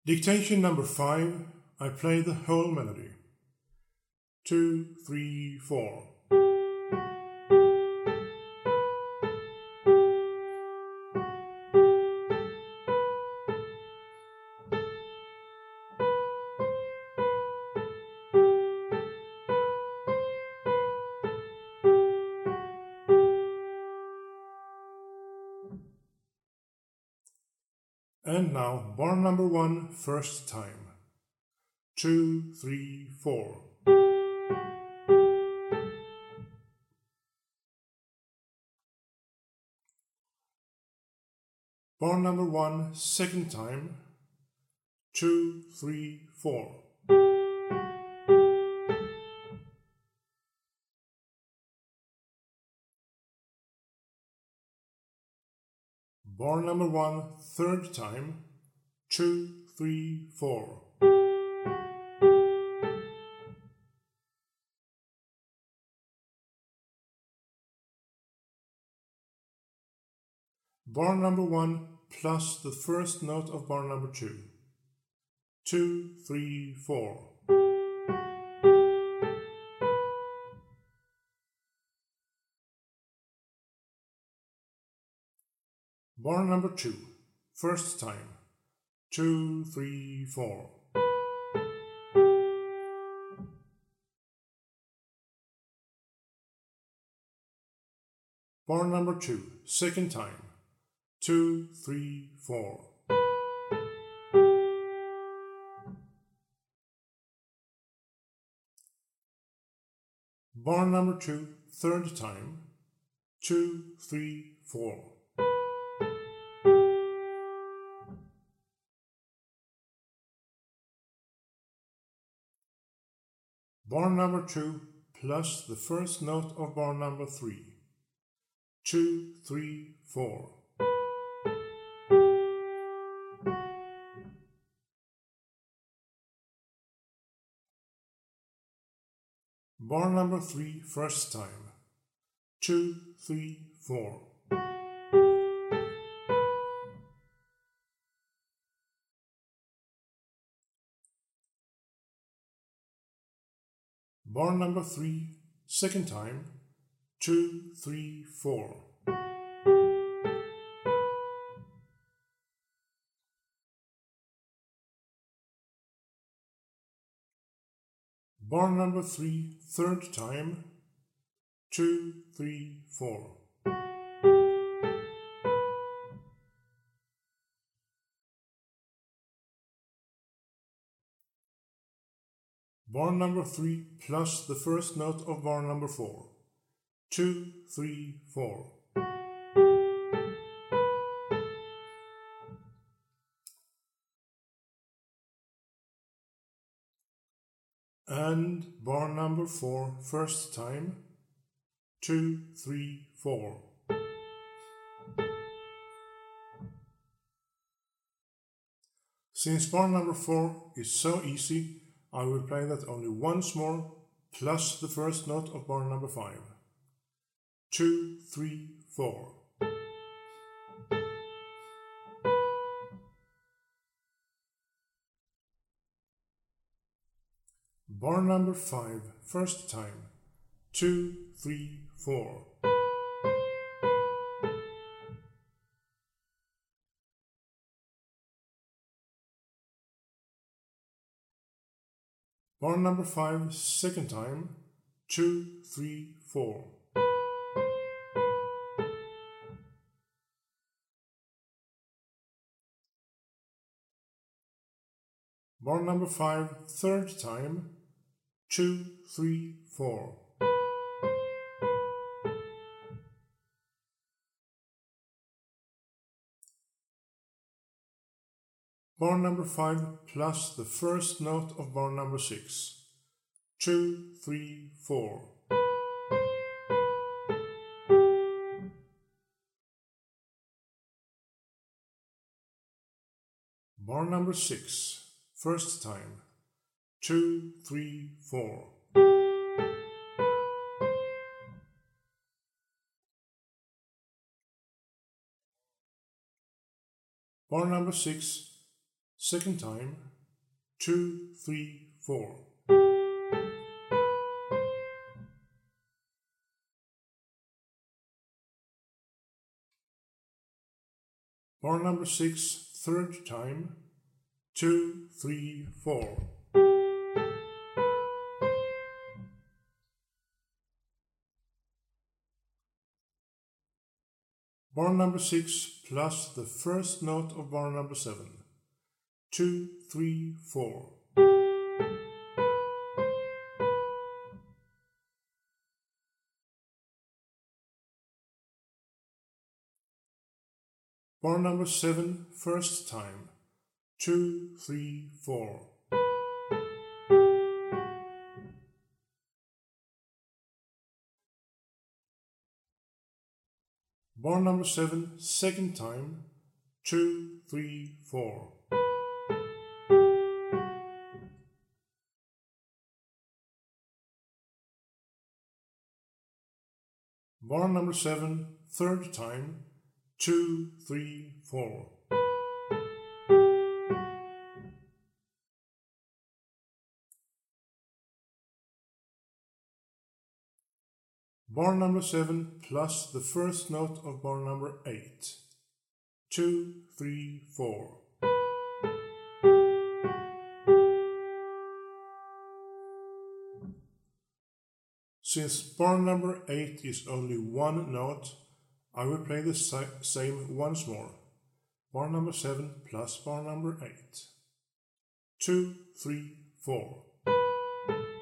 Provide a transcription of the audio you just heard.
Dictation number 5, I play the whole melody. 2, 3, 4. And now, bar number 1, first time. 2, 3, 4. Bar number 1, second time. 2, 3, 4. Bar number 1, third time. 2, 3, 4. Bar number 1 plus the first note of bar number 2. 2, 3, 4. Bar number 2, first time. 2, 3, 4. Bar number 2, second time. 2, 3, 4. Bar number 2, third time. 2, 3, 4. Bar number 2 plus the first note of bar number 3. 2, 3, 4. Bar number 3, first time. 2, 3, 4. Bar number 3, second time. 2, 3, 4. Bar number 3, third time. 2, 3, 4. Bar number 3 plus the first note of bar number 4. 2, 3, 4. And bar number 4, first time. 2, 3, 4. Since bar number 4 is so easy, I will play that only once more, plus the first note of bar number 5. 2, 3, 4. Bar number 5, first time. 2, 3, 4. Bar number 5, second time. 2, 3, 4. Bar number 5, third time. 2, 3, 4. Bar number 5 plus the first note of bar number 6. 2, 3, 4. Bar number 6, first time. 2, 3, 4. Bar number 6, Second time, 2, 3, 4. Bar number 6, third time, 2, 3, 4. Bar number 6 plus the first note of bar number 7, 2, 3, 4. Bar number 7, first time, 2, 3, 4. Bar number 7, second time, 2, 3, 4. Bar number 7, third time, 2, 3, 4. Bar number 7 plus the first note of bar number 8, 2, 3, 4. Since bar number 8 is only one note, I will play the same once more. Bar number 7 plus bar number 8. 2, 3, 4.